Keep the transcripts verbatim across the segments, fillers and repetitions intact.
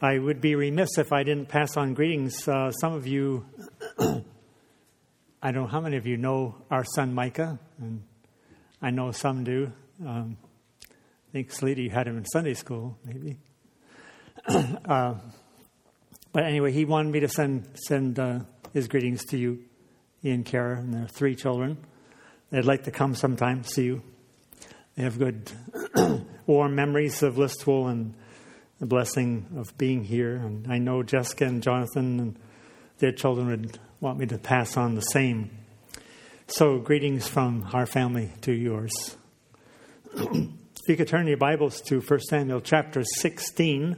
I would be remiss if I didn't pass on greetings. Uh, some of you, I don't know how many of you know our son Micah, and I know some do. Um, I think Salita, you had him in Sunday school, maybe. uh, but anyway, he wanted me to send send uh, his greetings to you, he and Kara, and their three children. They'd like to come sometime, see you. They have good, warm memories of Listowel and the blessing of being here. And I know Jessica and Jonathan and their children would want me to pass on the same. So greetings from our family to yours. If you could turn your Bibles to First Samuel chapter sixteen.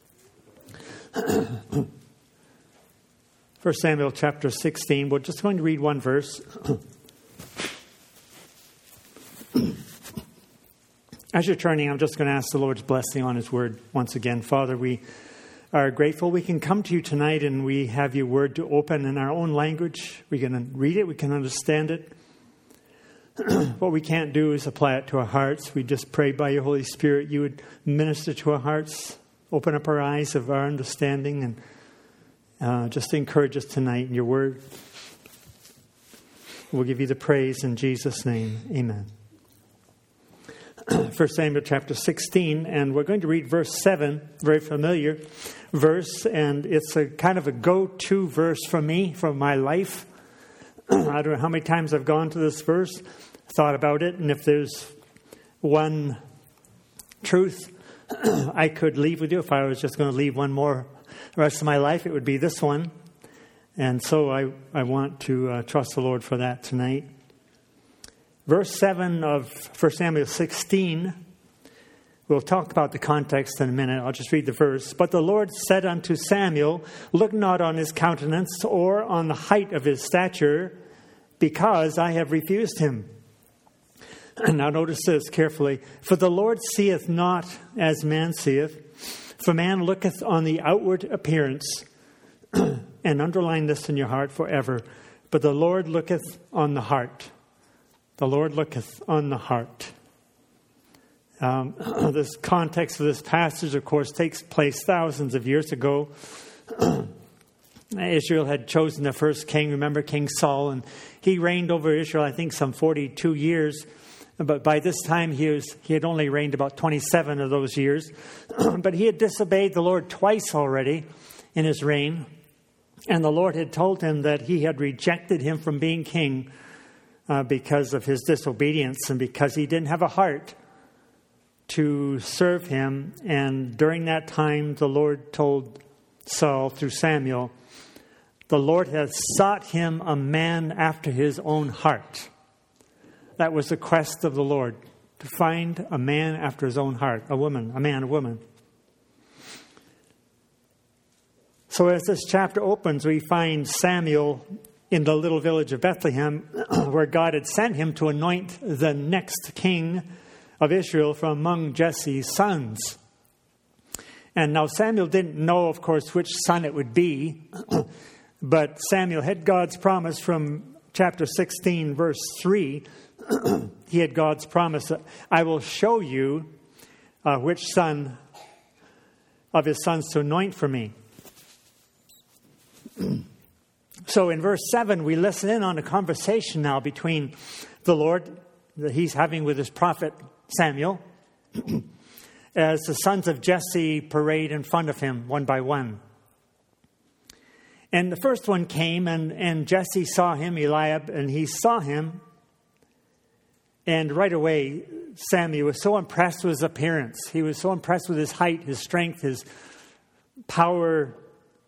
First Samuel chapter sixteen. We're just going to read one verse. As you're turning, I'm just going to ask the Lord's blessing on His word once again. Father, we are grateful we can come to you tonight and we have your word to open in our own language. We can read it, we can understand it. What we can't do is apply it to our hearts. We just pray by your Holy Spirit you would minister to our hearts, open up our eyes of our understanding, and uh, just encourage us tonight in your word. We'll give you the praise in Jesus' name. Amen. First Samuel chapter sixteen, and we're going to read verse seven, very familiar verse, and it's a kind of a go-to verse for me, from my life. I don't know how many times I've gone to this verse, thought about it, and if there's one truth I could leave with you, if I was just going to leave one more the rest of my life, it would be this one. And so I, I want to uh, trust the Lord for that tonight. Verse seven of First Samuel sixteen, we'll talk about the context in a minute. I'll just read the verse. But the Lord said unto Samuel, look not on his countenance or on the height of his stature, because I have refused him. And now notice this carefully. For the Lord seeth not as man seeth. For man looketh on the outward appearance. And underline this in your heart forever. But the Lord looketh on the heart. The Lord looketh on the heart. Um, this context of this passage, of course, takes place thousands of years ago. Israel had chosen their first king. Remember King Saul, and he reigned over Israel, I think, some forty-two years. But by this time, he was he had only reigned about twenty-seven of those years. But he had disobeyed the Lord twice already in his reign. And the Lord had told him that he had rejected him from being king Uh, because of his disobedience and because he didn't have a heart to serve him. And during that time, the Lord told Saul through Samuel, the Lord has sought him a man after his own heart. That was the quest of the Lord, to find a man after his own heart, a woman, a man, a woman. So as this chapter opens, we find Samuel in the little village of Bethlehem, where God had sent him to anoint the next king of Israel from among Jesse's sons. And now Samuel didn't know, of course, which son it would be, but Samuel had God's promise from chapter sixteen, verse three. He had God's promise, I will show you uh, which son of his sons to anoint for me. So in verse seven, we listen in on a conversation now between the Lord that he's having with his prophet Samuel as the sons of Jesse parade in front of him one by one. And the first one came, and, and Jesse saw him, Eliab, and he saw him. And right away, Samuel was so impressed with his appearance. He was so impressed with his height, his strength, his power,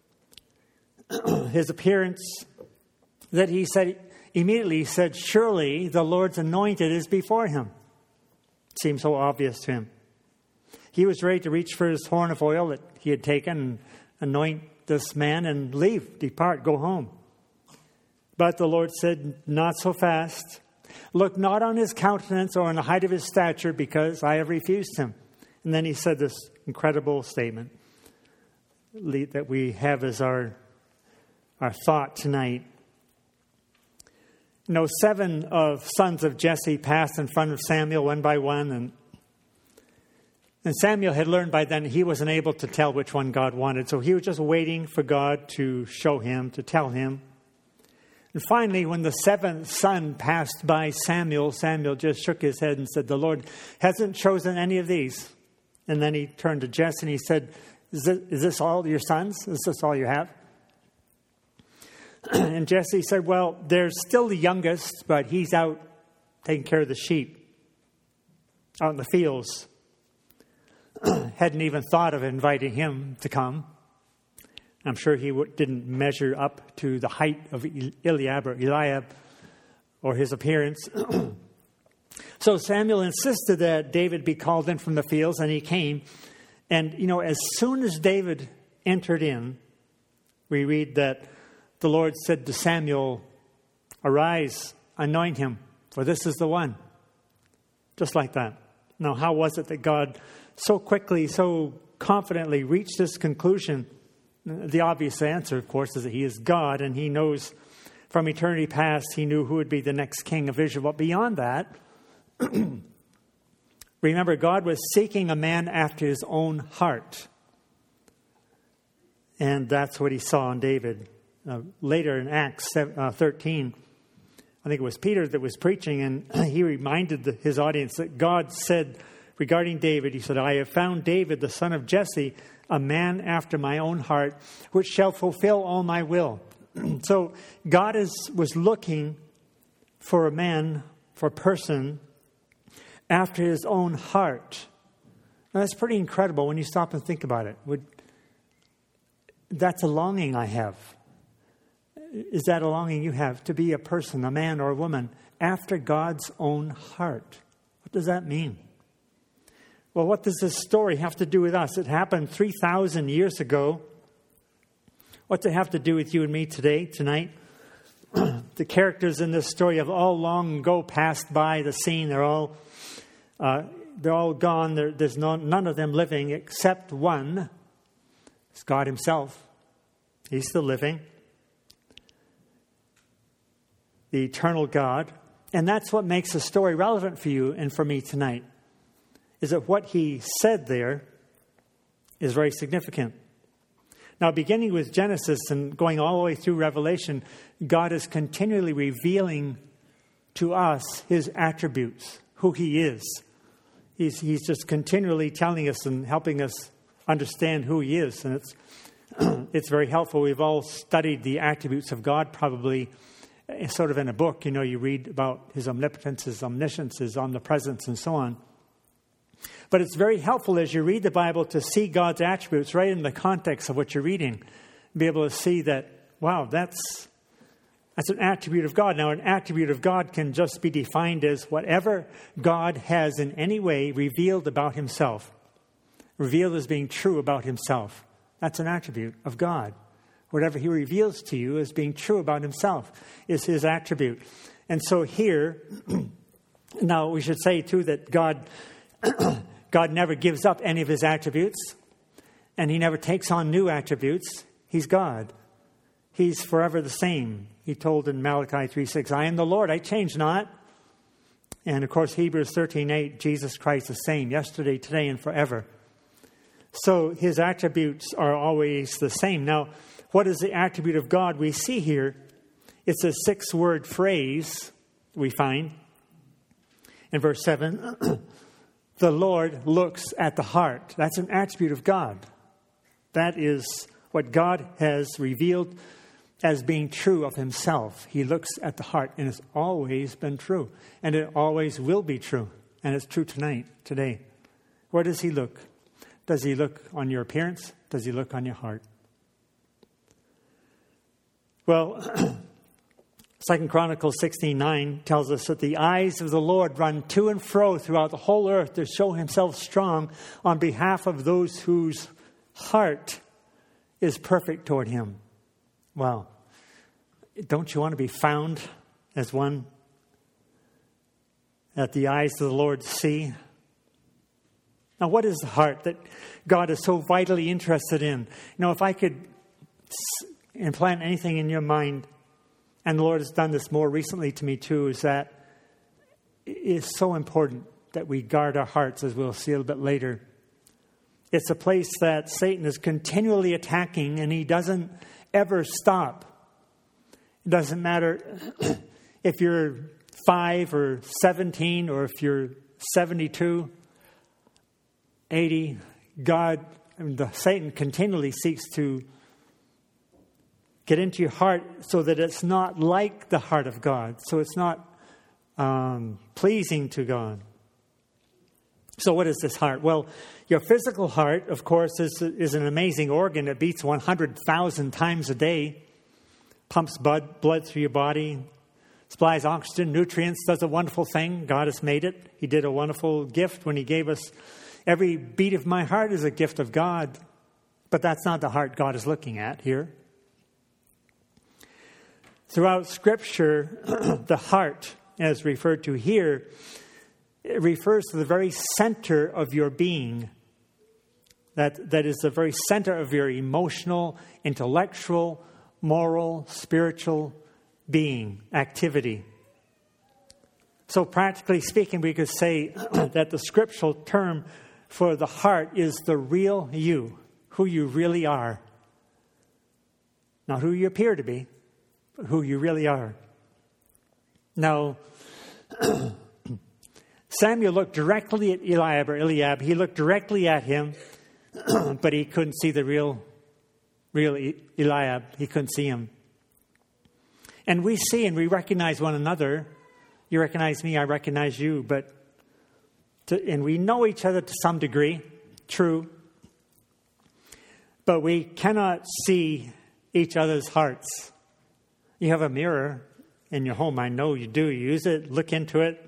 his appearance, that he said, immediately he said, surely the Lord's anointed is before him. It seemed so obvious to him. He was ready to reach for his horn of oil that he had taken and anoint this man and leave, depart, go home. But the Lord said, not so fast. Look not on his countenance or on the height of his stature, because I have refused him. And then he said this incredible statement that we have as our Our thought tonight. You know, seven of sons of Jesse passed in front of Samuel one by one, and And Samuel had learned by then he wasn't able to tell which one God wanted. So he was just waiting for God to show him, to tell him. And finally, when the seventh son passed by Samuel, Samuel just shook his head and said, the Lord hasn't chosen any of these. And then he turned to Jesse and he said, is this, is this all your sons? Is this all you have? And Jesse said, well, there's still the youngest, but he's out taking care of the sheep out in the fields. Hadn't even thought of inviting him to come. I'm sure he didn't measure up to the height of Eliab or Eliab or his appearance. So Samuel insisted that David be called in from the fields, and he came. And, you know, as soon as David entered in, we read that the Lord said to Samuel, arise, anoint him, for this is the one. Just like that. Now, how was it that God so quickly, so confidently reached this conclusion? The obvious answer, of course, is that he is God, and he knows from eternity past, he knew who would be the next king of Israel. But beyond that, remember, God was seeking a man after his own heart. And that's what he saw in David. Uh, later in Acts thirteen, I think it was Peter that was preaching, and he reminded the, his audience that God said regarding David, he said, I have found David, the son of Jesse, a man after my own heart, which shall fulfill all my will. So God is was looking for a man, for a person, after his own heart. Now, that's pretty incredible when you stop and think about it. Would, that's a longing I have. Is that a longing you have, to be a person, a man or a woman, after God's own heart? What does that mean? Well, what does this story have to do with us? It happened three thousand years ago. What's it have to do with you and me today, tonight? The characters in this story have all long ago passed by the scene. They're all uh, they're all gone. There, there's no, none of them living except one. It's God himself. He's still living. The eternal God. And that's what makes the story relevant for you and for me tonight, is that what he said there is very significant. Now, beginning with Genesis and going all the way through Revelation, God is continually revealing to us his attributes, who he is. He's, he's just continually telling us and helping us understand who he is. And it's, it's very helpful. We've all studied the attributes of God probably sort of in a book. You know, you read about his omnipotence, his omniscience, his omnipresence, and so on. But it's very helpful as you read the Bible to see God's attributes right in the context of what you're reading. Be able to see that, wow, that's that's an attribute of God. Now, an attribute of God can just be defined as whatever God has in any way revealed about himself. Revealed as being true about himself. That's an attribute of God. Whatever he reveals to you as being true about himself is his attribute. And so here, now we should say too that God... God never gives up any of his attributes, and he never takes on new attributes. He's God. He's forever the same. He told in Malachi three six, I am the Lord, I change not. And of course, Hebrews thirteen eight, Jesus Christ the same, yesterday, today, and forever. So his attributes are always the same. Now, what is the attribute of God we see here? It's a six-word phrase we find in verse seven. The Lord looks at the heart. That's an attribute of God. That is what God has revealed as being true of himself. He looks at the heart, and it's always been true. And it always will be true. And it's true tonight, today. Where does he look? Does he look on your appearance? Does he look on your heart? Well, Second Chronicles sixteen nine tells us that the eyes of the Lord run to and fro throughout the whole earth to show himself strong on behalf of those whose heart is perfect toward him. Wow. Don't you want to be found as one that the eyes of the Lord see? Now, what is the heart that God is so vitally interested in? You know, if I could implant anything in your mind, and the Lord has done this more recently to me too, is that it is so important that we guard our hearts, as we'll see a little bit later, It's a place that Satan is continually attacking, and he doesn't ever stop. It doesn't matter if you're five or seventeen or if you're seventy-two, eighty. God, I mean, the, Satan continually seeks to get into your heart so that it's not like the heart of God. So it's not um, pleasing to God. So what is this heart? Well, your physical heart, of course, is, is an amazing organ. It beats one hundred thousand times a day, pumps blood, blood through your body, supplies oxygen, nutrients, does a wonderful thing. God has made it. He did a wonderful gift when he gave us. Every beat of my heart is a gift of God. But that's not the heart God is looking at here. Throughout Scripture, the heart, as referred to here, it refers to the very center of your being. That, that is the very center of your emotional, intellectual, moral, spiritual being, activity. So practically speaking, we could say that the scriptural term for the heart is the real you, who you really are. Not who you appear to be, but who you really are. Now, Samuel looked directly at Eliab, or Eliab. He looked directly at him, but he couldn't see the real, real Eliab. He couldn't see him. And we see and we recognize one another. You recognize me, I recognize you. But to, and we know each other to some degree, true. But we cannot see each other's hearts. You have a mirror in your home. I know you do. You use it, look into it.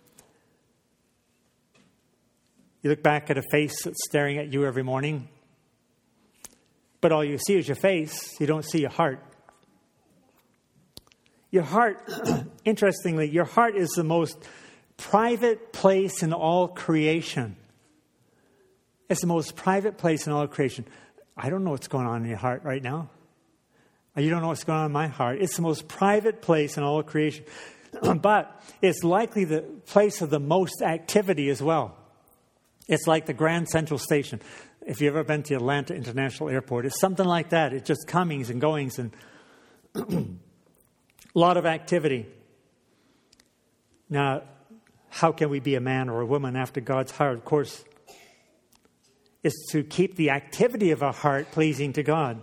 You look back at a face that's staring at you every morning. But all you see is your face. You don't see your heart. Your heart, interestingly, your heart is the most private place in all creation. It's the most private place in all creation. I don't know what's going on in your heart right now. You don't know what's going on in my heart. It's the most private place in all creation. But it's likely the place of the most activity as well. It's like the Grand Central Station. If you've ever been to Atlanta International Airport, it's something like that. It's just comings and goings and a lot of activity. Now, how can we be a man or a woman after God's heart? Of course, it's to keep the activity of our heart pleasing to God.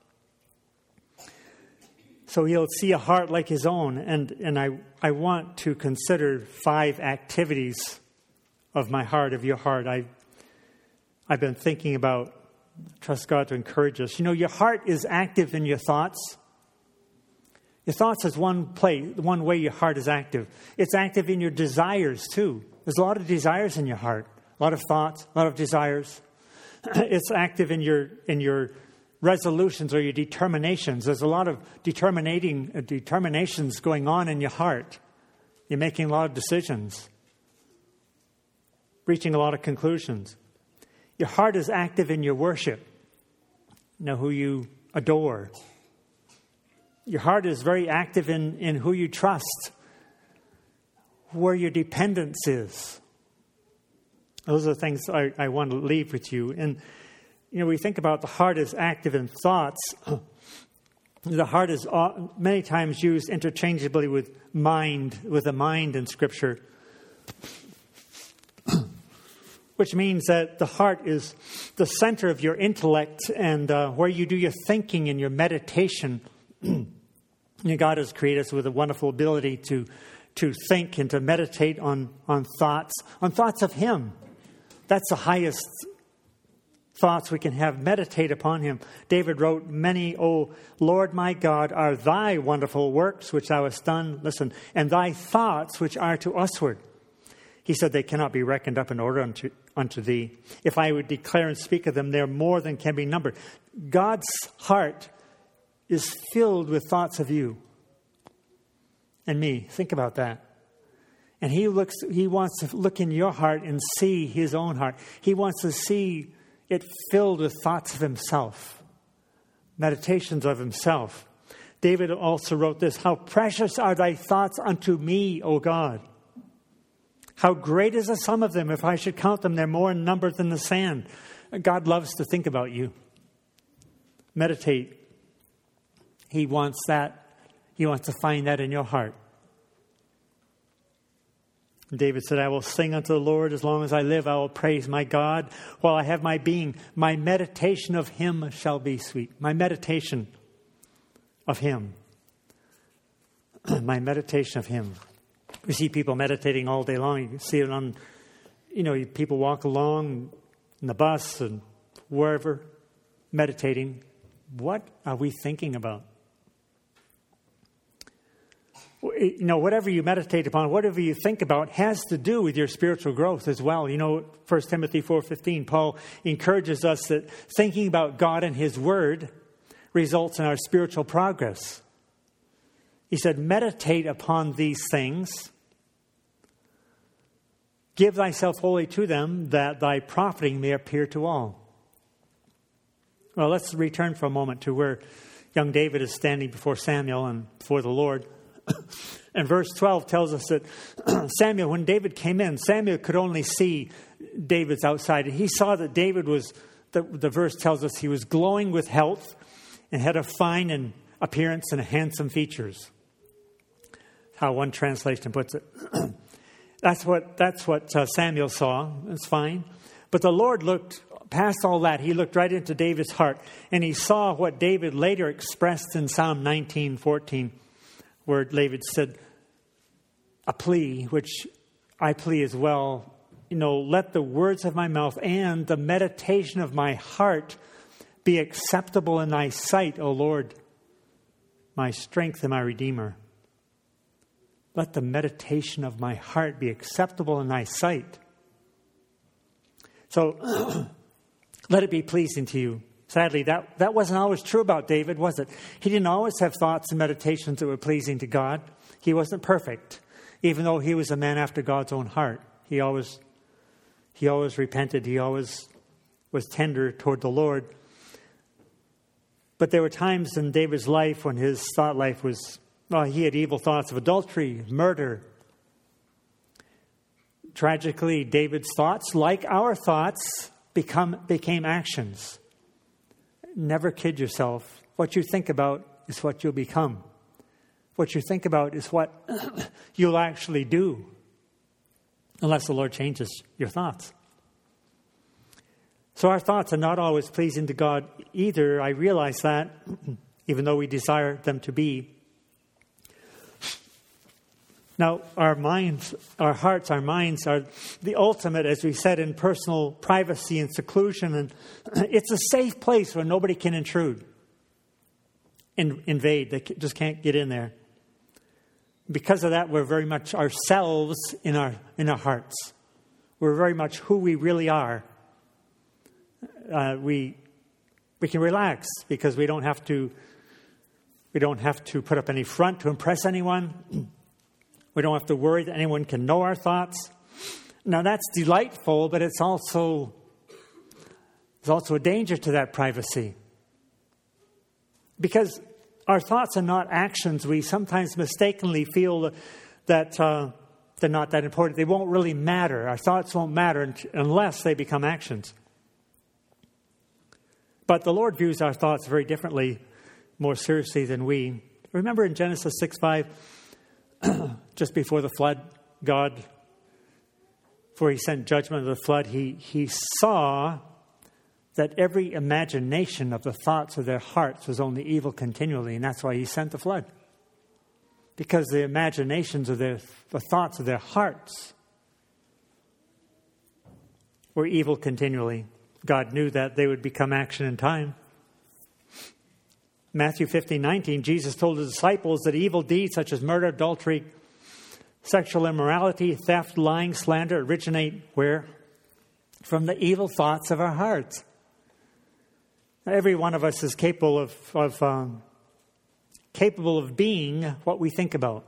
So he'll see a heart like his own. And, and I, I want to consider five activities of my heart, of your heart. I, I've been thinking about, trust God to encourage us. You know, your heart is active in your thoughts. Your thoughts is one place, one way your heart is active. It's active in your desires too. There's a lot of desires in your heart. A lot of thoughts, a lot of desires. It's active in your in your resolutions or your determinations. There's a lot of determinating uh, determinations going on in your heart. You're making a lot of decisions, reaching a lot of conclusions. Your heart is active in your worship. You know, who you adore. Your heart is very active in, in who you trust, where your dependence is. Those are the things I, I want to leave with you. And, you know, we think about the heart is active in thoughts. The heart is many times used interchangeably with mind, with the mind in Scripture. Which means that the heart is the center of your intellect and uh, where you do your thinking and your meditation. You know, God has created us with a wonderful ability to to think and to meditate on, on thoughts, on thoughts of Him. That's the highest thoughts we can have. Meditate upon Him. David wrote, "Many, O Lord my God, are thy wonderful works which thou hast done." Listen, and thy thoughts which are to usward. He said they cannot be reckoned up in order unto, unto thee. If I would declare and speak of them, they are more than can be numbered. God's heart is filled with thoughts of you and me. Think about that. And he looks, he wants to look in your heart and see his own heart. He wants to see it filled with thoughts of himself, meditations of himself. David also wrote this, "How precious are thy thoughts unto me, O God. How great is the sum of them. If I should count them, they're more in number than the sand." God loves to think about you. Meditate. He wants that. He wants to find that in your heart. David said, I will sing unto the Lord as long as I live. I will praise my God while I have my being. My meditation of him shall be sweet. My meditation of him. My meditation of him. We see people meditating all day long. You can see it on, you know, people walk along in the bus and wherever, meditating. What are we thinking about? You know, whatever you meditate upon, whatever you think about has to do with your spiritual growth as well. You know, First Timothy four fifteen, Paul encourages us that thinking about God and his word results in our spiritual progress. He said, meditate upon these things. Give thyself wholly to them, that thy profiting may appear to all. Well, let's return for a moment to where young David is standing before Samuel and before the Lord. And verse twelve tells us that Samuel, when David came in, Samuel could only see David's outside. He saw that David was, the, the verse tells us, he was glowing with health and had a fine and appearance and handsome features. How one translation puts it. That's what that's what uh, Samuel saw. It's fine. But the Lord looked past all that. He looked right into David's heart, and he saw what David later expressed in Psalm nineteen fourteen, where David said, a plea, which I plea as well, you know, let the words of my mouth and the meditation of my heart be acceptable in thy sight, O Lord, my strength and my Redeemer. Let the meditation of my heart be acceptable in thy sight. So, let it be pleasing to you. Sadly, that, that wasn't always true about David, was it? He didn't always have thoughts and meditations that were pleasing to God. He wasn't perfect, even though he was a man after God's own heart. He always, he always repented. He always was tender toward the Lord. But there were times in David's life when his thought life was, well, he had evil thoughts of adultery, murder. Tragically, David's thoughts, like our thoughts, become became actions. Never kid yourself. What you think about is what you'll become. What you think about is what you'll actually do, unless the Lord changes your thoughts. So our thoughts are not always pleasing to God either. I realize that, even though we desire them to be. Now, our minds, our hearts, our minds are the ultimate, as we said, in personal privacy and seclusion. And it's a safe place where nobody can intrude, in, invade. They just can't get in there. Because of that, we're very much ourselves in our in our hearts. We're very much who we really are. Uh, we we can relax because we don't have to we don't have to put up any front to impress anyone. We don't have to worry that anyone can know our thoughts. Now that's delightful, but it's also there's also a danger to that privacy. Because our thoughts are not actions. We sometimes mistakenly feel that uh, they're not that important. They won't really matter. Our thoughts won't matter unless they become actions. But the Lord views our thoughts very differently, more seriously than we. Remember in Genesis six five, just before the flood, God, before he sent judgment of the flood, he, he saw that every imagination of the thoughts of their hearts was only evil continually, and that's why he sent the flood. Because the imaginations of their, the thoughts of their hearts were evil continually. God knew that they would become action in time. Matthew fifteen nineteen, Jesus told his disciples that evil deeds such as murder, adultery, sexual immorality, theft, lying, slander originate where? From the evil thoughts of our hearts. Every one of us is capable of, of um, capable of being what we think about.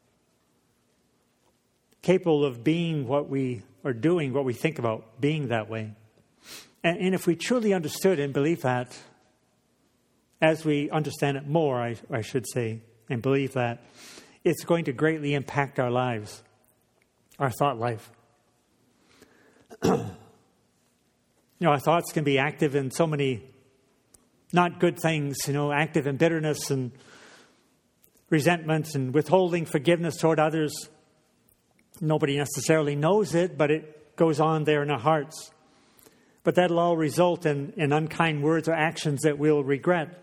Capable of being what we are doing, what we think about, being that way. And, and if we truly understood and believe that, as we understand it more, I, I should say, and believe that, it's going to greatly impact our lives, our thought life. You know, our thoughts can be active in so many not good things, you know, active in bitterness and resentment and withholding forgiveness toward others. Nobody necessarily knows it, but it goes on there in our hearts. But that'll all result in, in unkind words or actions that we'll regret.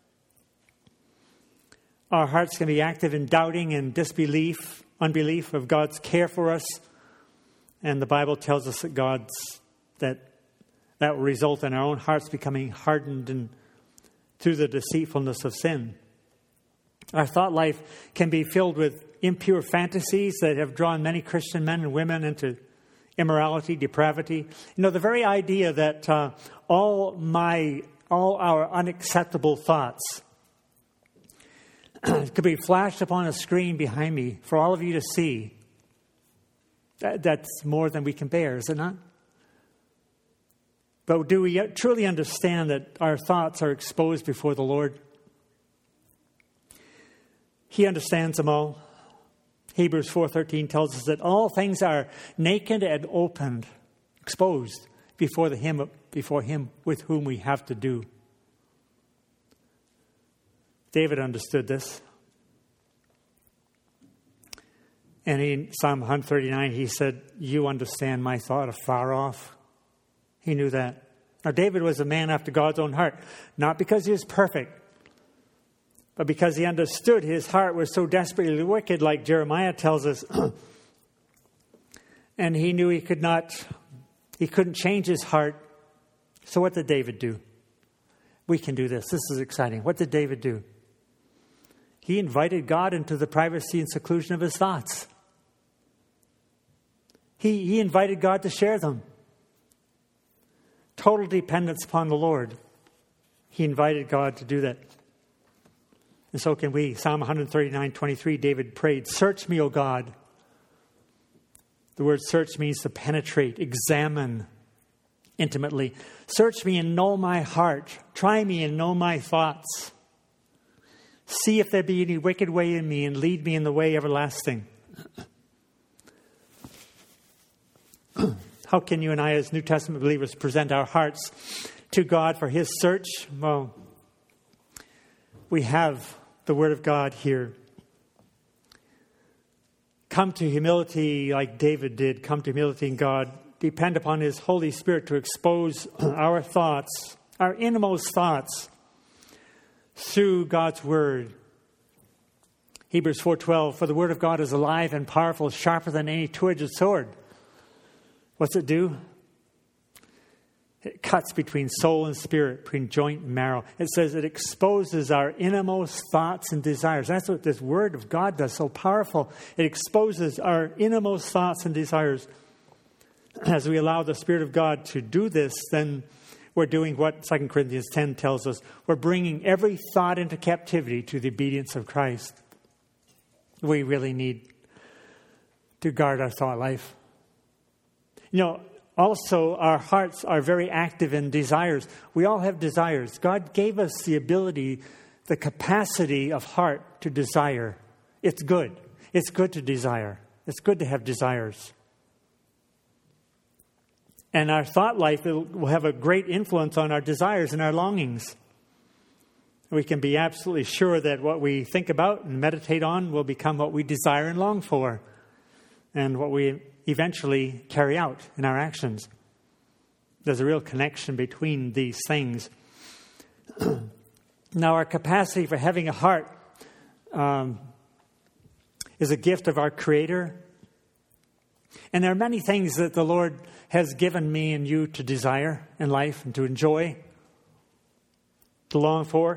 Our hearts can be active in doubting and disbelief, unbelief of God's care for us. And the Bible tells us that God's, that that will result in our own hearts becoming hardened and through the deceitfulness of sin. Our thought life can be filled with impure fantasies that have drawn many Christian men and women into immorality, depravity. You know, the very idea that uh, all my, all our unacceptable thoughts could be flashed upon a screen behind me for all of you to see. That, that's more than we can bear, is it not? But do we truly understand that our thoughts are exposed before the Lord? He understands them all. Hebrews four thirteen tells us that all things are naked and opened, exposed before the him before him with whom we have to do. David understood this. And in Psalm one thirty-nine, he said, "You understand my thought afar off." He knew that. Now, David was a man after God's own heart, not because he was perfect, but because he understood his heart was so desperately wicked, like Jeremiah tells us. And he knew he could not, he couldn't change his heart. So what did David do? We can do this. This is exciting. What did David do? He invited God into the privacy and seclusion of his thoughts. He, he invited God to share them. Total dependence upon the Lord. He invited God to do that. And so can we. Psalm one thirty-nine twenty-three, David prayed, "Search me, O God." The word search means to penetrate, examine intimately. Search me and know my heart. Try me and know my thoughts. See if there be any wicked way in me and lead me in the way everlasting. How can you and I as New Testament believers present our hearts to God for his search? Well, we have the Word of God here. Come to humility like David did. Come to humility in God. Depend upon his Holy Spirit to expose our thoughts, our innermost thoughts, through God's Word. Hebrews four twelve, "For the Word of God is alive and powerful, sharper than any two-edged sword." What's it do? It cuts between soul and spirit, between joint and marrow. It says it exposes our innermost thoughts and desires. That's what this Word of God does, so powerful. It exposes our innermost thoughts and desires. As we allow the Spirit of God to do this, then we're doing what Second Corinthians ten tells us. We're bringing every thought into captivity to the obedience of Christ. We really need to guard our thought life. You know, also our hearts are very active in desires. We all have desires. God gave us the ability, the capacity of heart to desire. It's good. It's good to desire. It's good to have desires. And our thought life will have a great influence on our desires and our longings. We can be absolutely sure that what we think about and meditate on will become what we desire and long for, and what we eventually carry out in our actions. There's a real connection between these things. Now, our capacity for having a heart um, is a gift of our Creator. And there are many things that the Lord has given me and you to desire in life and to enjoy, to long for.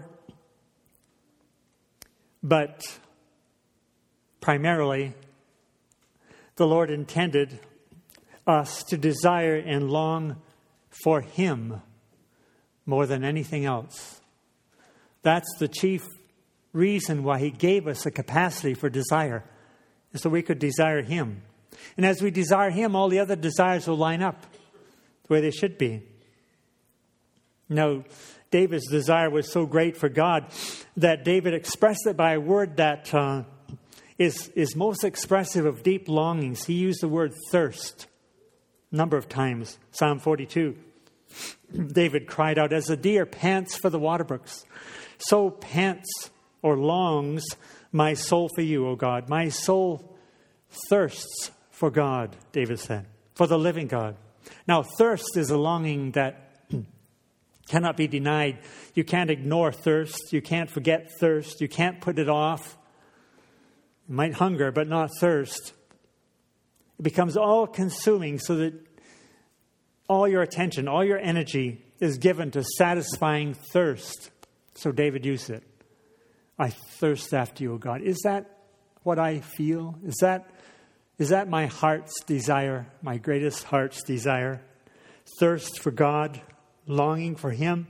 But primarily, the Lord intended us to desire and long for Him more than anything else. That's the chief reason why He gave us a capacity for desire, is so we could desire Him. And as we desire Him, all the other desires will line up the way they should be. Now, David's desire was so great for God that David expressed it by a word that uh, is, is most expressive of deep longings. He used the word thirst a number of times. Psalm forty-two. David cried out, as a deer pants for the water brooks, so pants or longs my soul for you, O God. My soul thirsts for God, David said, for the living God. Now, thirst is a longing that cannot be denied. You can't ignore thirst. You can't forget thirst. You can't put it off. You might hunger, but not thirst. It becomes all-consuming so that all your attention, all your energy is given to satisfying thirst. So David used it. I thirst after you, O God. Is that what I feel? Is that, is that my heart's desire, my greatest heart's desire? Thirst for God, longing for Him.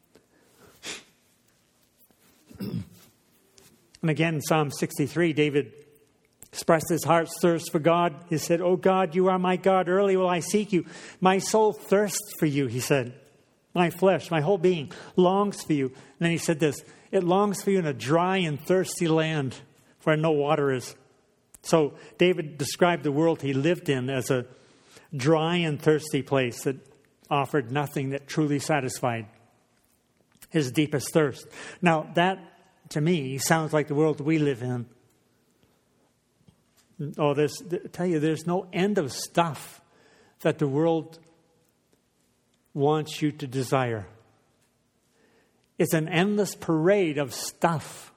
And again, in Psalm sixty-three, David expressed his heart's thirst for God. He said, "O God, you are my God. Early will I seek you. My soul thirsts for you," he said. "My flesh, my whole being longs for you." And then he said this, "It longs for you in a dry and thirsty land where no water is." So David described the world he lived in as a dry and thirsty place that offered nothing that truly satisfied his deepest thirst. Now, that, to me, sounds like the world we live in. Oh, there's, I tell you, there's no end of stuff that the world wants you to desire. It's an endless parade of stuff.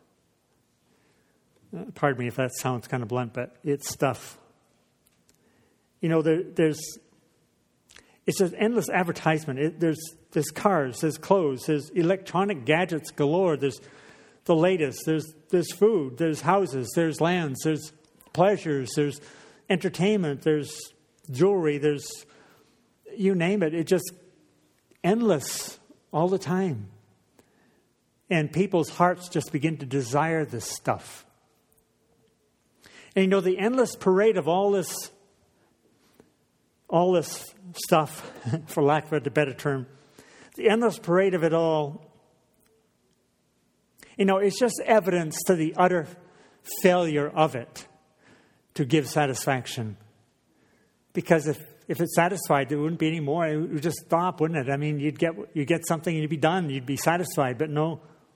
Pardon me if that sounds kind of blunt, but it's stuff. You know, there, there's, it's an endless advertisement. It, there's, there's cars, there's clothes, there's electronic gadgets galore. There's the latest. There's, there's food, there's houses, there's lands, there's pleasures, there's entertainment, there's jewelry, there's, you name it. It's just endless all the time. And people's hearts just begin to desire this stuff. And you know, the endless parade of all this, all this stuff, for lack of a better term, the endless parade of it all, you know, it's just evidence to the utter failure of it to give satisfaction. Because if, if it satisfied, there wouldn't be any more. It would just stop, wouldn't it? I mean, you'd get you get something and you'd be done. You'd be satisfied, but no.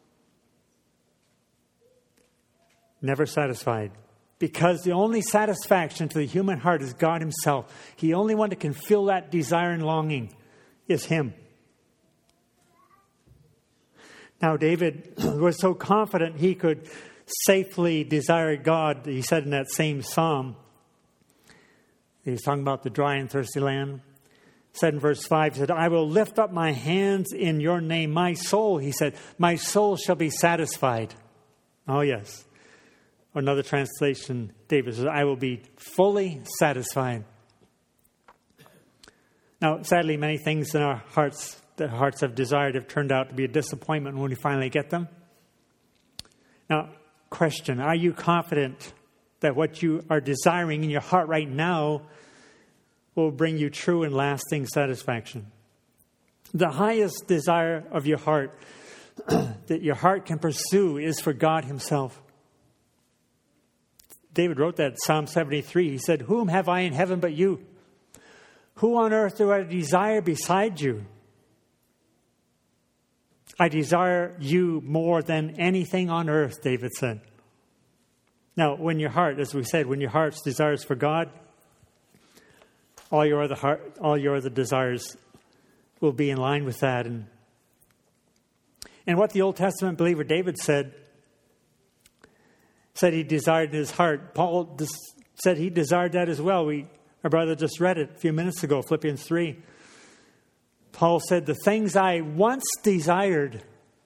Never satisfied. Because the only satisfaction to the human heart is God Himself. He only one that can fill that desire and longing is Him. Now, David was so confident he could safely desire God. He said in that same psalm, he's talking about the dry and thirsty land. He said in verse five, he said, "I will lift up my hands in your name. My soul," he said, "my soul shall be satisfied." Oh, yes. Or another translation, David says, "I will be fully satisfied." Now, sadly, many things in our hearts, that hearts have desired, have turned out to be a disappointment when we finally get them. Now, question, are you confident that what you are desiring in your heart right now will bring you true and lasting satisfaction? The highest desire of your heart that your heart can pursue is for God Himself. David wrote that in Psalm seventy-three. He said, "Whom have I in heaven but you? Who on earth do I desire beside you? I desire you more than anything on earth," David said. Now, when your heart, as we said, when your heart's desires for God, all your other heart, all your other desires will be in line with that. And, and what the Old Testament believer David said, said he desired in his heart. Paul des- said he desired that as well. We, our brother just read it a few minutes ago, Philippians three. Paul said, "The things I once desired,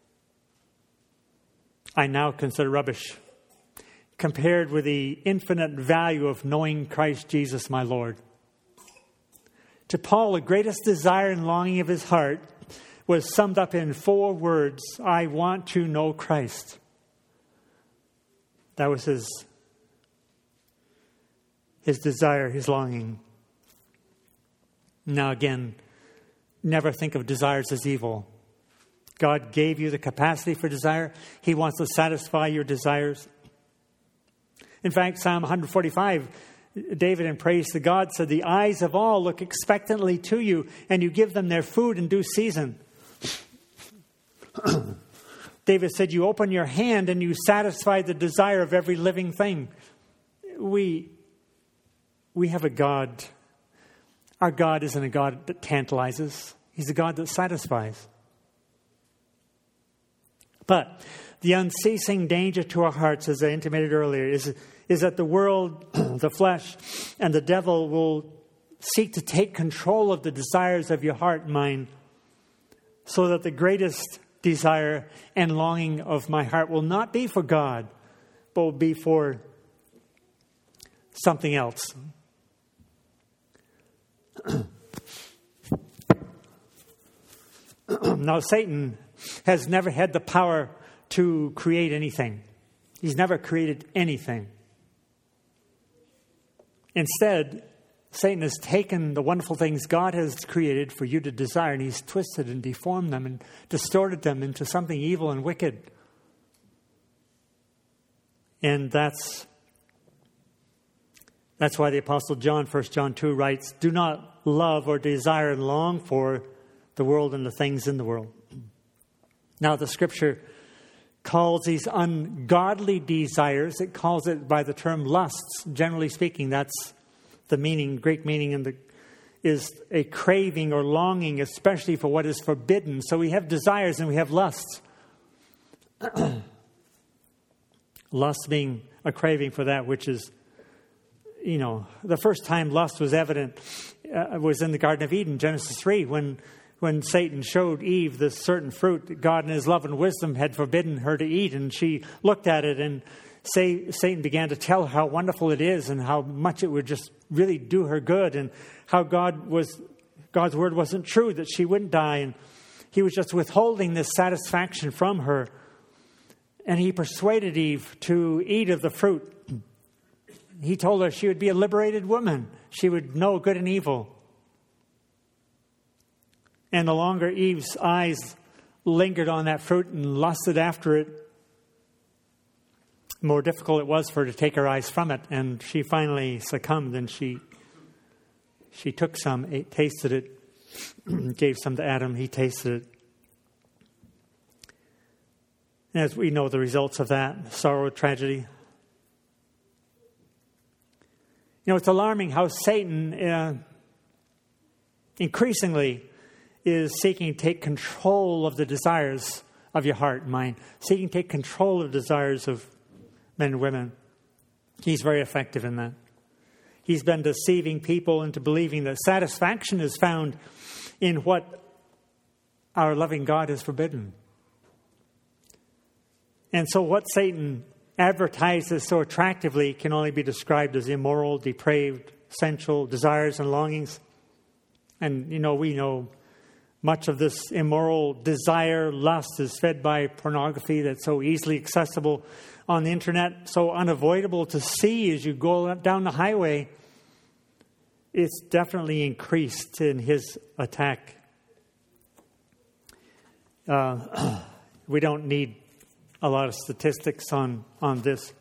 I now consider rubbish, compared with the infinite value of knowing Christ Jesus my Lord." To Paul, the greatest desire and longing of his heart was summed up in four words: "I want to know Christ." That was his, his desire, his longing. Now again, never think of desires as evil. God gave you the capacity for desire. He wants to satisfy your desires. In fact, Psalm one forty-five David in praise to God said, the eyes of all look expectantly to you, and you give them their food in due season. David said, you open your hand and you satisfy the desire of every living thing. We, we have a God. Our God isn't a God that tantalizes. He's a God that satisfies. But the unceasing danger to our hearts, as I intimated earlier, is, is that the world, the flesh, and the devil will seek to take control of the desires of your heart and mind, so that the greatest desire and longing of my heart will not be for God, but will be for something else. Now, Satan has never had the power to create anything. He's never created anything. Instead, Satan has taken the wonderful things God has created for you to desire, and he's twisted and deformed them and distorted them into something evil and wicked. And that's that's why the Apostle John, First John two, writes, do not love or desire and long for the world and the things in the world. Now, the Scripture calls these ungodly desires, it calls it by the term lusts. Generally speaking, that's the meaning, Greek meaning in the is a craving or longing, especially for what is forbidden. So we have desires and we have lusts. Lust being a craving for that which is, you know, the first time lust was evident uh, was in the Garden of Eden, Genesis three, when when Satan showed Eve this certain fruit that God in his love and wisdom had forbidden her to eat, and she looked at it, and say, Satan began to tell her how wonderful it is and how much it would just really do her good, and how God was God's word wasn't true, that she wouldn't die, and he was just withholding this satisfaction from her. And he persuaded Eve to eat of the fruit. He told her she would be a liberated woman. She would know good and evil. And the longer Eve's eyes lingered on that fruit and lusted after it, the more difficult it was for her to take her eyes from it. And she finally succumbed, and she she took some, ate, tasted it, gave some to Adam. He tasted it. And as we know the results of that, sorrow, tragedy. You know, it's alarming how Satan uh, increasingly is seeking to take control of the desires of your heart and mind, seeking to take control of the desires of men and women. He's very effective in that. He's been deceiving people into believing that satisfaction is found in what our loving God has forbidden. And so what Satan advertises so attractively can only be described as immoral, depraved, sensual desires and longings. And, you know, we know much of this immoral desire, lust, is fed by pornography that's so easily accessible on the internet, so unavoidable to see as you go down the highway. It's definitely increased in his attack. Uh, we don't need a lot of statistics on, on this.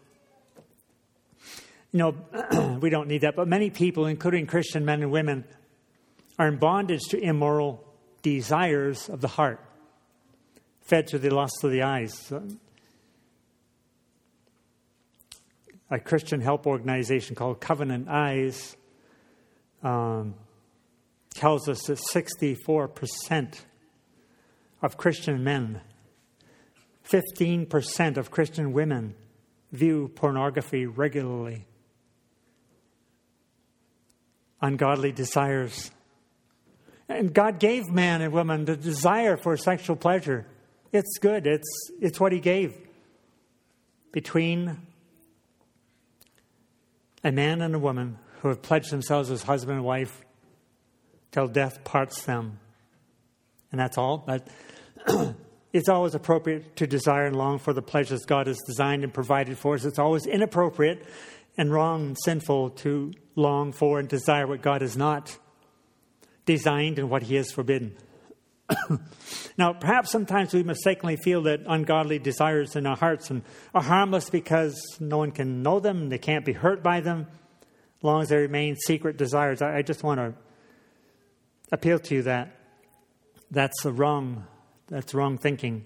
You know, we don't need that. But many people, including Christian men and women, are in bondage to immoral desires of the heart, fed to the lust of the eyes. A Christian help organization called Covenant Eyes um, tells us that sixty-four percent of Christian men, fifteen percent of Christian women view pornography regularly. Ungodly desires. And God gave man and woman the desire for sexual pleasure. It's good. It's it's what he gave. Between a man and a woman who have pledged themselves as husband and wife till death parts them. And that's all. But it's always appropriate to desire and long for the pleasures God has designed and provided for us. It's always inappropriate and wrong and sinful to long for and desire what God has not designed and what he has forbidden. Now, perhaps sometimes we mistakenly feel that ungodly desires in our hearts and are harmless because no one can know them, they can't be hurt by them. As long as they remain secret desires. I, I just want to appeal to you that that's a wrong, that's wrong thinking.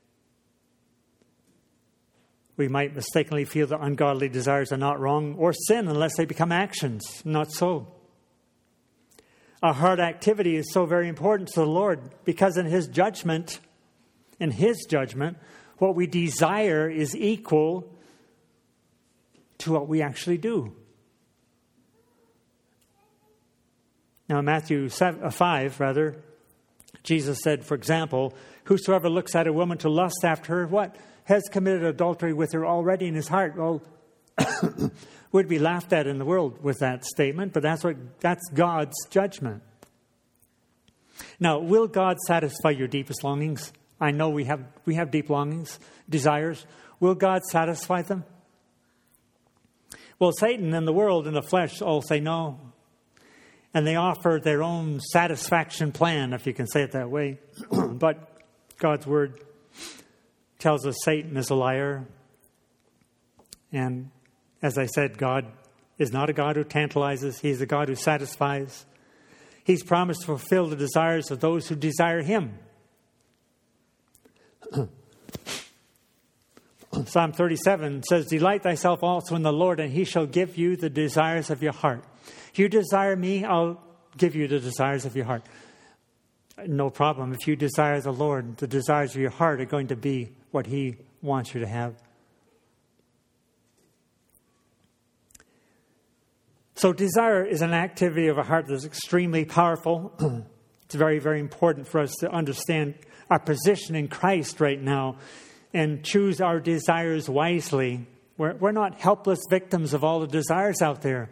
We might mistakenly feel that ungodly desires are not wrong or sin unless they become actions. Not so. Our heart activity is so very important to the Lord because in His judgment, in His judgment, what we desire is equal to what we actually do. Now, in Matthew five, rather, Jesus said, for example, whosoever looks at a woman to lust after her, what? Has committed adultery with her already in his heart. Well, would be laughed at in the world with that statement, but that's what that's God's judgment. Now, will God satisfy your deepest longings? I know we have we have deep longings, desires. Will God satisfy them? Well, Satan and the world and the flesh all say no. And they offer their own satisfaction plan, if you can say it that way. But God's word tells us Satan is a liar. And as I said, God is not a God who tantalizes. He is a God who satisfies. He's promised to fulfill the desires of those who desire Him. Psalm thirty-seven says, delight thyself also in the Lord, and He shall give you the desires of your heart. If you desire me, I'll give you the desires of your heart. No problem. If you desire the Lord, the desires of your heart are going to be what He wants you to have. So desire is an activity of a heart that's extremely powerful. It's very, very important for us to understand our position in Christ right now and choose our desires wisely. We're, we're not helpless victims of all the desires out there.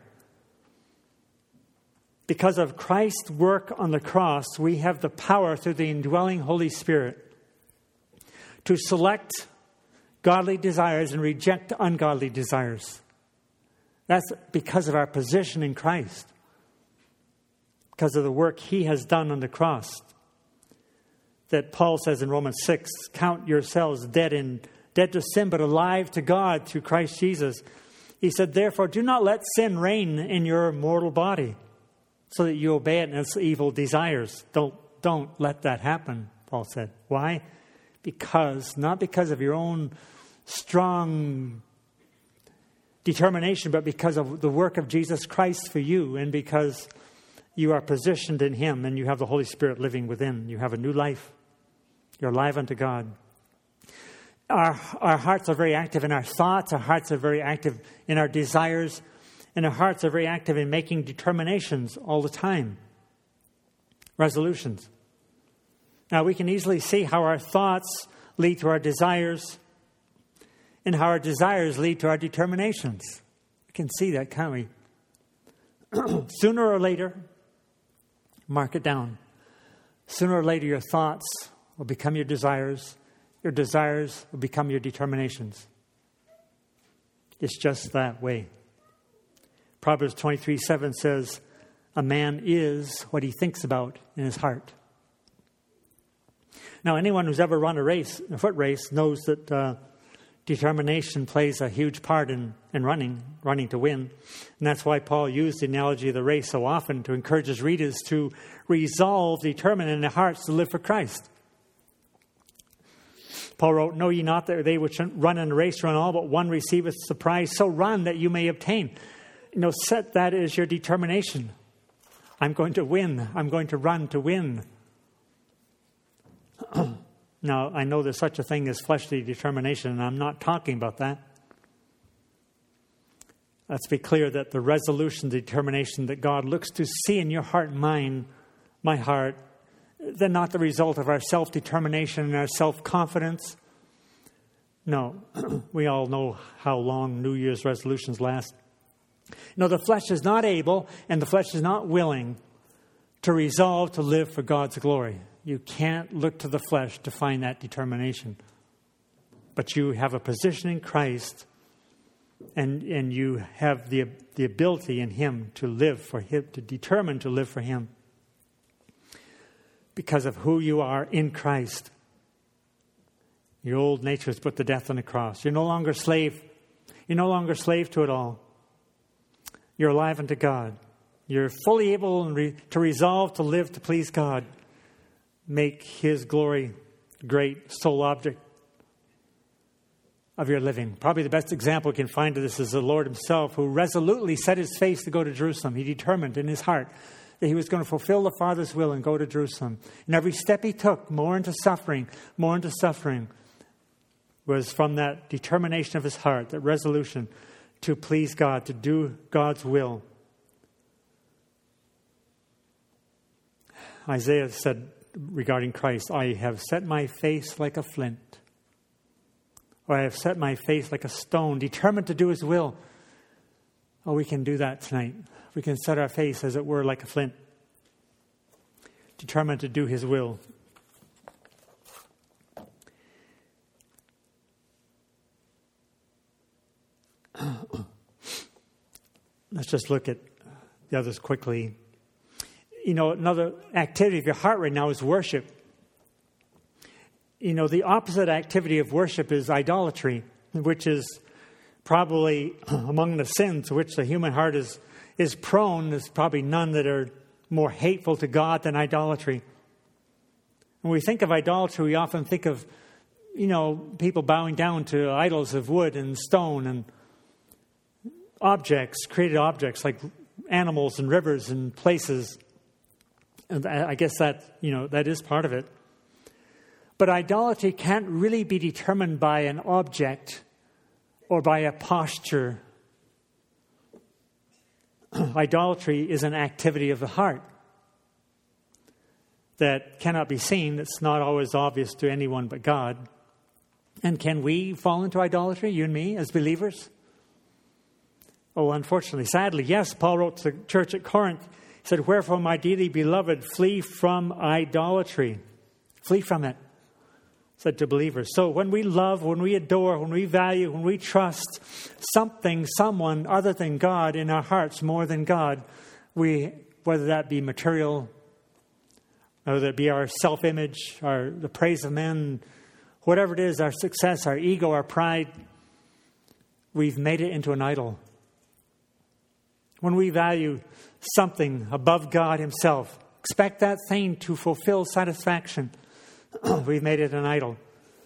Because of Christ's work on the cross, we have the power through the indwelling Holy Spirit to select godly desires and reject ungodly desires. That's because of our position in Christ. Because of the work He has done on the cross. That Paul says in Romans six, count yourselves dead in dead to sin, but alive to God through Christ Jesus. He said, therefore, do not let sin reign in your mortal body, so that you obey it in its evil desires. Don't, don't let that happen, Paul said. Why? Because, not because of your own strong determination, but because of the work of Jesus Christ for you, and because you are positioned in Him and you have the Holy Spirit living within. You have a new life. You're alive unto God. Our, our hearts are very active in our thoughts. Our hearts are very active in our desires. And our hearts are very active in making determinations all the time. Resolutions. Now, we can easily see how our thoughts lead to our desires and how our desires lead to our determinations. We can see that, can't we? Sooner or later, mark it down. Sooner or later, your thoughts will become your desires. Your desires will become your determinations. It's just that way. Proverbs twenty-three seven says, a man is what he thinks about in his heart. Now, anyone who's ever run a race, a foot race, knows that uh, determination plays a huge part in, in running, running to win. And that's why Paul used the analogy of the race so often to encourage his readers to resolve, determine in their hearts to live for Christ. Paul wrote, know ye not that they which run in a race run all, but one receiveth the prize, so run that you may obtain. You know, set that as your determination. I'm going to win. I'm going to run to win. Now, I know there's such a thing as fleshly determination, and I'm not talking about that. Let's be clear that the resolution, the determination that God looks to see in your heart and mind, my heart, they're not the result of our self-determination and our self-confidence. No, we all know how long New Year's resolutions last. No, the flesh is not able and the flesh is not willing to resolve to live for God's glory. You can't look to the flesh to find that determination. But you have a position in Christ, and, and you have the, the ability in Him to live for Him, to determine to live for Him. Because of who you are in Christ. Your old nature is put to death on the cross. You're no longer slave. You're no longer slave to it all. You're alive unto God. You're fully able to resolve to live to please God. Make His glory great, sole object of your living. Probably the best example we can find of this is the Lord Himself, who resolutely set His face to go to Jerusalem. He determined in His heart that He was going to fulfill the Father's will and go to Jerusalem. And every step He took, more into suffering, more into suffering, was from that determination of His heart, that resolution to please God, to do God's will. Isaiah said regarding Christ, I have set my face like a flint. Or I have set my face like a stone, determined to do His will. Oh, we can do that tonight. We can set our face, as it were, like a flint. Determined to do His will. Let's just look at the others quickly. You know, another activity of your heart right now is worship. You know, the opposite activity of worship is idolatry, which is probably among the sins to which the human heart is, is prone. There's probably none that are more hateful to God than idolatry. When we think of idolatry, we often think of, you know, people bowing down to idols of wood and stone and objects, created objects like animals and rivers and places. And I guess that, you know, that is part of it. But idolatry can't really be determined by an object or by a posture. Idolatry is an activity of the heart that cannot be seen. It's not always obvious to anyone but God. And can we fall into idolatry, you and me, as believers? Oh, unfortunately, sadly, yes. Paul wrote to the church at Corinth, he said, wherefore, my dearly beloved, flee from idolatry. Flee from it, said to believers. So when we love, when we adore, when we value, when we trust something, someone other than God in our hearts more than God, we, whether that be material, whether it be our self-image, our the praise of men, whatever it is, our success, our ego, our pride, we've made it into an idol. When we value something above God Himself, expect that thing to fulfill satisfaction, we've made it an idol.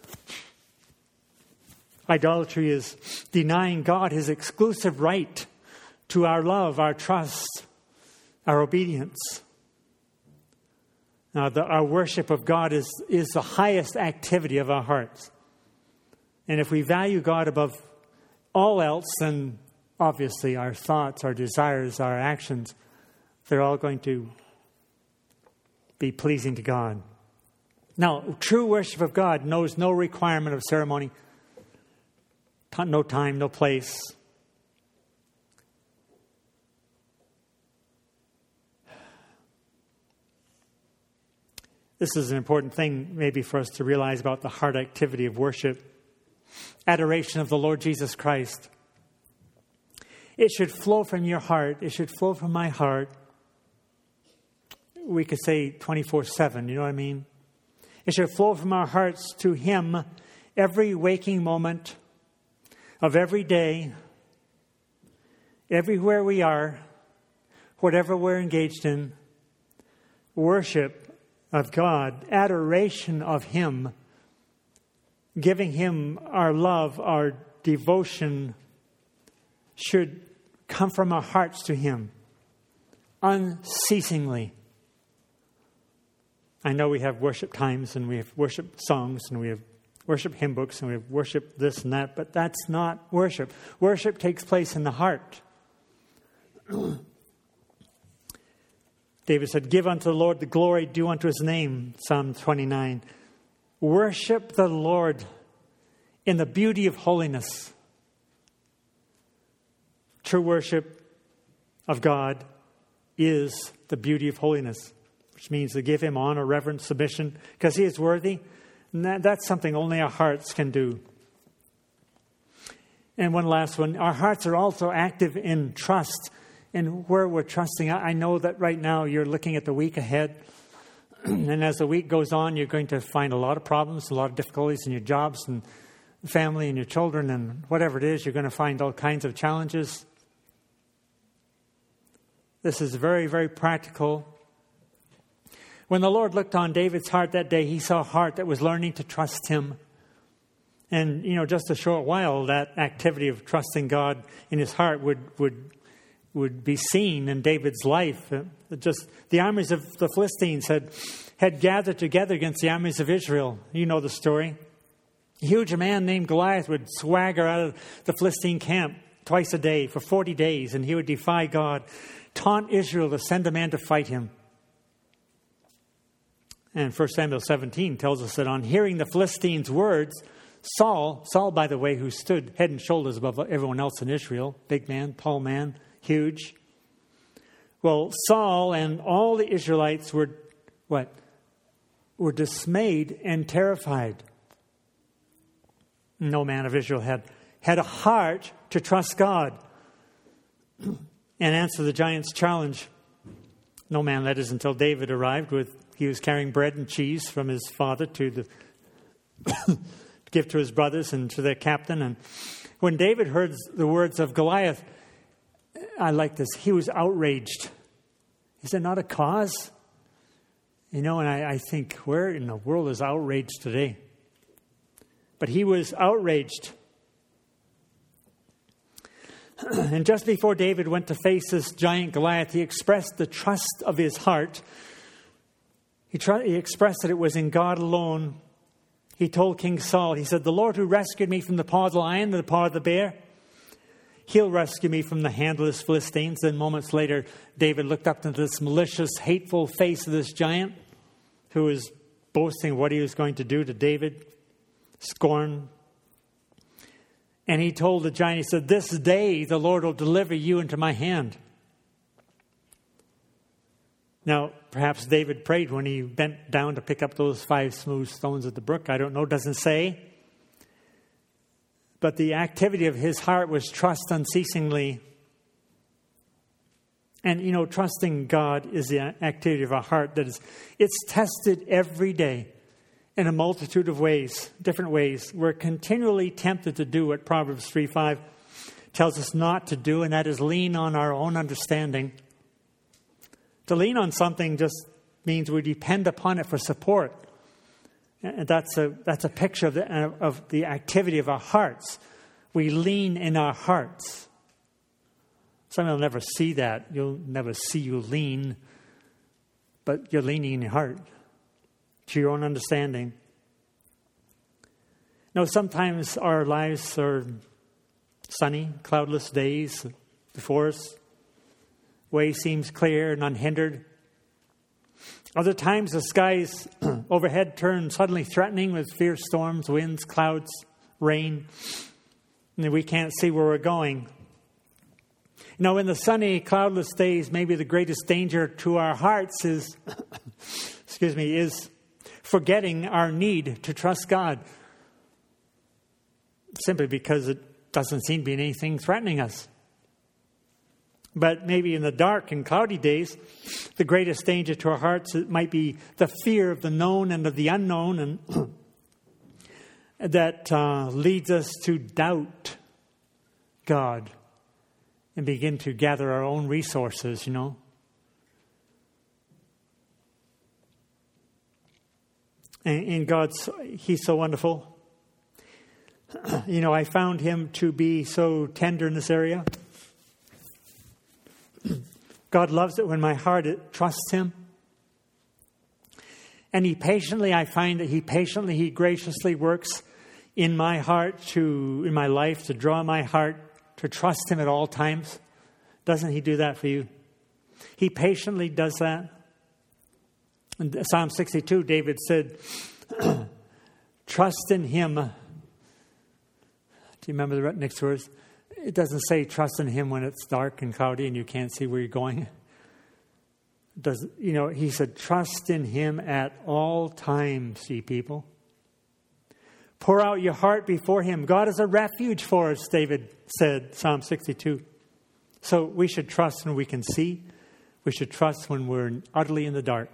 Idolatry is denying God His exclusive right to our love, our trust, our obedience. Now, the, our worship of God is, is the highest activity of our hearts. And if we value God above all else, then obviously our thoughts, our desires, our actions, they're all going to be pleasing to God. Now, true worship of God knows no requirement of ceremony, no time, no place. This is an important thing maybe for us to realize about the heart activity of worship. Adoration of the Lord Jesus Christ. It should flow from your heart. It should flow from my heart. We could say twenty-four seven, you know what I mean? It should flow from our hearts to Him every waking moment of every day, everywhere we are, whatever we're engaged in. Worship of God, adoration of Him, giving Him our love, our devotion, should come from our hearts to Him unceasingly. I know we have worship times and we have worship songs and we have worship hymn books and we have worship this and that, but that's not worship. Worship takes place in the heart. David said, give unto the Lord the glory due unto His name, Psalm twenty-nine. Worship the Lord in the beauty of holiness. True worship of God is the beauty of holiness, which means to give Him honor, reverence, submission, because He is worthy. And that, that's something only our hearts can do. And one last one. Our hearts are also active in trust. And where we're trusting, I know that right now you're looking at the week ahead. And as the week goes on, you're going to find a lot of problems, a lot of difficulties in your jobs and family and your children and whatever it is. You're going to find all kinds of challenges. This is very, very practical. When the Lord looked on David's heart that day, he saw a heart that was learning to trust him. And, you know, just a short while, that activity of trusting God in his heart would would would be seen in David's life. Just the armies of the Philistines had, had gathered together against the armies of Israel. You know the story. A huge man named Goliath would swagger out of the Philistine camp twice a day for forty days, and he would defy God, taunt Israel to send a man to fight him. And First Samuel seventeen tells us that on hearing the Philistines' words, Saul, Saul, by the way, who stood head and shoulders above everyone else in Israel, big man, tall man, huge. Well, Saul and all the Israelites were, what? Were dismayed and terrified. No man of Israel had, had a heart to trust God and answer the giant's challenge. No man, that is, until David arrived with, he was carrying bread and cheese from his father to the give to his brothers and to their captain. And when David heard the words of Goliath, I like this, he was outraged. Is there not a cause? You know, and I, I think, where in the world is outrage today? But he was outraged. And just before David went to face this giant Goliath, he expressed the trust of his heart. He, tr- he expressed that it was in God alone. He told King Saul, he said, the Lord who rescued me from the paw of the lion and the paw of the bear, he'll rescue me from the hand of this Philistines. Then moments later, David looked up into this malicious, hateful face of this giant who was boasting what he was going to do to David. Scorn. And he told the giant, he said, this day the Lord will deliver you into my hand. Now, perhaps David prayed when he bent down to pick up those five smooth stones at the brook. I don't know, doesn't say. But the activity of his heart was trust unceasingly. And, you know, trusting God is the activity of our heart that is, it's tested every day in a multitude of ways, different ways. We're continually tempted to do what Proverbs three five tells us not to do, and that is lean on our own understanding. To lean on something just means we depend upon it for support. And that's a that's a picture of the, of the activity of our hearts. We lean in our hearts. Some will never see that. You'll never see you lean. But you're leaning in your heart to your own understanding. Now, sometimes our lives are sunny, cloudless days before us. Way seems clear and unhindered. Other times the skies overhead turn suddenly threatening with fierce storms, winds, clouds, rain. And we can't see where we're going. You know, in the sunny, cloudless days, maybe the greatest danger to our hearts is, excuse me, is forgetting our need to trust God. Simply because it doesn't seem to be anything threatening us. But maybe in the dark and cloudy days, the greatest danger to our hearts it might be the fear of the known and of the unknown, and that uh, leads us to doubt God and begin to gather our own resources, you know. And, and God's, He's so wonderful. You know, I found Him to be so tender in this area. God loves it when my heart it trusts Him. And He patiently, I find that He patiently, He graciously works in my heart to, in my life, to draw my heart to trust Him at all times. Doesn't He do that for you? He patiently does that. In Psalm sixty-two, David said, trust in Him. Do you remember the next words? It doesn't say trust in Him when it's dark and cloudy and you can't see where you're going. Does you know? He said, trust in Him at all times, ye people. Pour out your heart before Him. God is a refuge for us, David said, Psalm sixty-two. So we should trust when we can see. We should trust when we're utterly in the dark.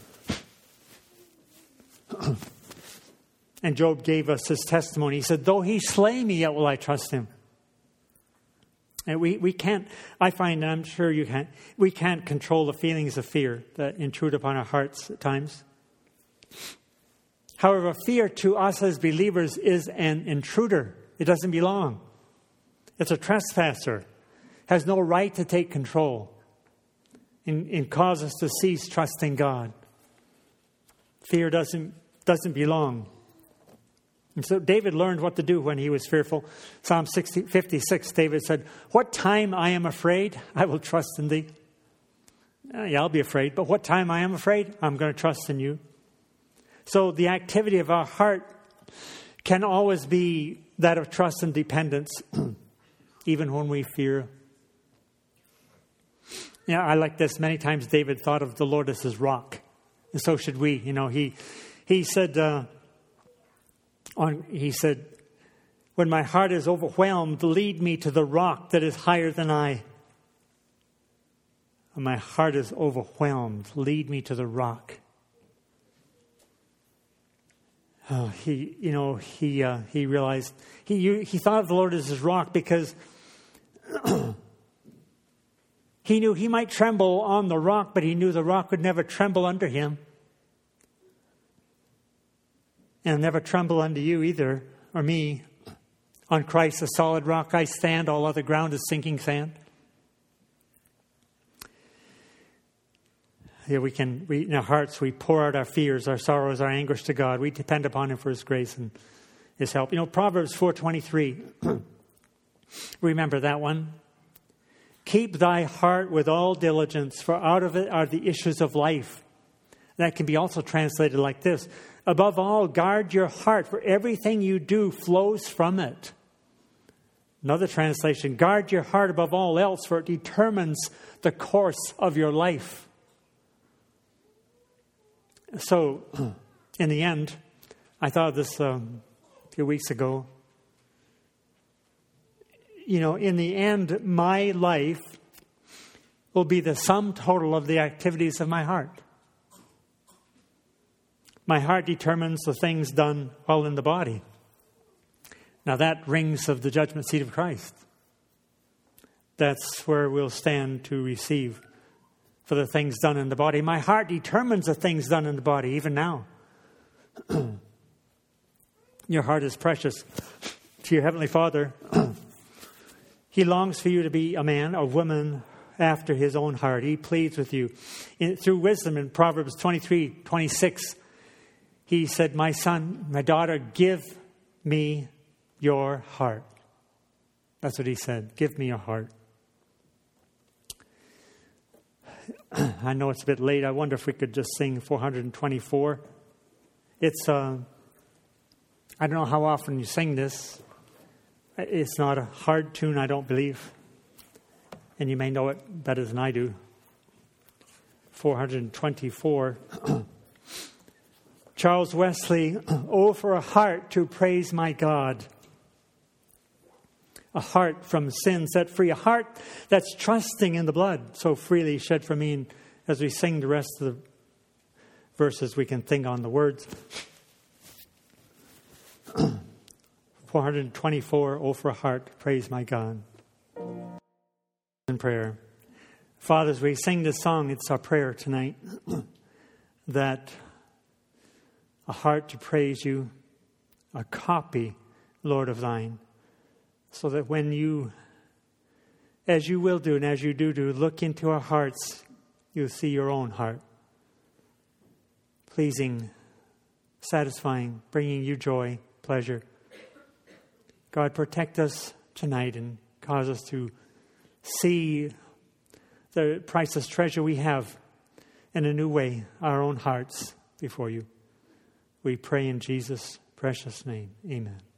And Job gave us his testimony. He said, though He slay me, yet will I trust Him. And we, we can't, I find, and I'm sure you can't, we can't control the feelings of fear that intrude upon our hearts at times. However, fear to us as believers is an intruder. It doesn't belong. It's a trespasser. Has no right to take control and, and cause us to cease trusting God. Fear doesn't, doesn't belong. And so David learned what to do when he was fearful. Psalm sixty, fifty-six, David said, "What time I am afraid, I will trust in thee." Uh, yeah, I'll be afraid, but what time I am afraid, I'm going to trust in you. So the activity of our heart can always be that of trust and dependence, even when we fear. Yeah, I like this. Many times David thought of the Lord as his rock. And so should we. You know, he he said... Uh, On, he said, "When my heart is overwhelmed, lead me to the rock that is higher than I." When my heart is overwhelmed, lead me to the rock. Oh, he, you know, he uh, he realized he he thought of the Lord as his rock because he knew he might tremble on the rock, but he knew the rock would never tremble under him. And never tremble unto you either, or me. On Christ, a solid rock I stand, all other ground is sinking sand. Yeah, we can, we, in our hearts, we pour out our fears, our sorrows, our anguish to God. We depend upon Him for His grace and His help. You know, Proverbs four twenty-three. Remember that one? "Keep thy heart with all diligence, for out of it are the issues of life." That can be also translated like this: "Above all, guard your heart, for everything you do flows from it." Another translation: "Guard your heart above all else, for it determines the course of your life." So, in the end, I thought of this um, a few weeks ago. You know, in the end, my life will be the sum total of the activities of my heart. My heart determines the things done while in the body. Now that rings of the judgment seat of Christ. That's where we'll stand to receive for the things done in the body. My heart determines the things done in the body, even now. Your heart is precious to your Heavenly Father. He longs for you to be a man or woman after His own heart. He pleads with you. In, through wisdom in Proverbs twenty-three twenty-six, He said, "My son, my daughter, give me your heart." That's what He said. Give me your heart. I know it's a bit late. I wonder if we could just sing four twenty-four. It's, uh, I don't know how often you sing this. It's not a hard tune, I don't believe. And you may know it better than I do. four twenty-four. Charles Wesley, "Oh, for a heart to praise my God. A heart from sin set free. A heart that's trusting in the blood so freely shed for me." And as we sing the rest of the verses, we can think on the words. four twenty-four, "Oh, for a heart to praise my God." In prayer. Father, as we sing this song, it's our prayer tonight that a heart to praise you, a copy, Lord, of thine, so that when you, as you will do and as you do do, look into our hearts, you'll see your own heart, pleasing, satisfying, bringing you joy, pleasure. God, protect us tonight and cause us to see the priceless treasure we have in a new way, our own hearts before you. We pray in Jesus' precious name. Amen.